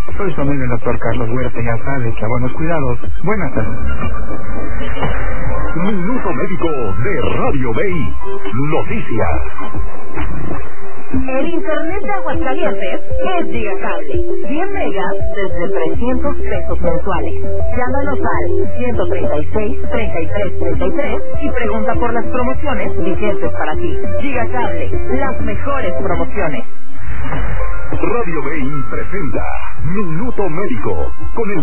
Soy su amigo el doctor Carlos Huerta, ya sabe que a buenos cuidados. Buenas tardes. Minuto Médico de Radio BI. Noticias. El internet de Aguascalientes es Gigacable. 100 megas desde 300 pesos mensuales. Llámanos al 136-3333 y pregunta por las promociones vigentes para ti. Gigacable, las mejores promociones. Radio BI presenta Minuto Médico con el